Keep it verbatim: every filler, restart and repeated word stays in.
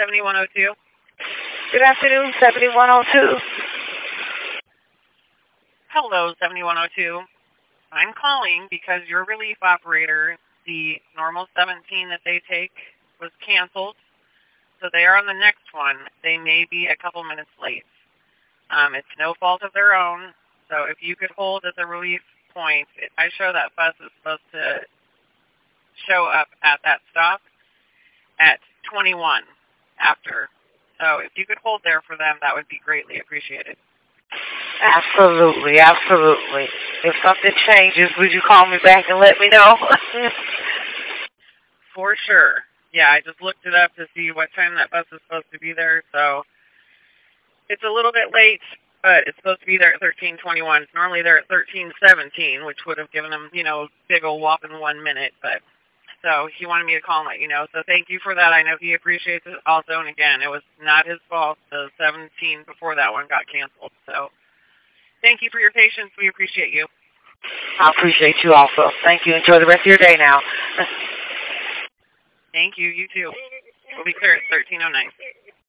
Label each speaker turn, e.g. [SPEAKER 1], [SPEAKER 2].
[SPEAKER 1] seventy-one oh two.
[SPEAKER 2] Good afternoon, seventy-one oh two.
[SPEAKER 1] Hello, seventy-one oh two. I'm calling because your relief operator, the normal seventeen that they take, was canceled. So they are on the next one. They may be a couple minutes late. Um, it's no fault of their own. So if you could hold at the relief point, I show that bus is supposed to show up at that stop at twenty-one after. So if you could hold there for them, that would be greatly appreciated.
[SPEAKER 2] Absolutely, absolutely. If something changes, would you call me back and let me know?
[SPEAKER 1] For sure. Yeah, I just looked it up to see what time that bus is supposed to be there, so it's a little bit late, but it's supposed to be there at thirteen twenty-one. Normally they're at thirteen seventeen, which would have given them, you know, big old whopping one minute, but so he wanted me to call and let you know. So thank you for that. I know he appreciates it also, and again, it was not his fault. The seventeen before that one got canceled, so thank you for your patience. We appreciate you.
[SPEAKER 2] I appreciate you also. Thank you. Enjoy the rest of your day now.
[SPEAKER 1] Thank you. You too. We'll be clear at thirteen oh nine.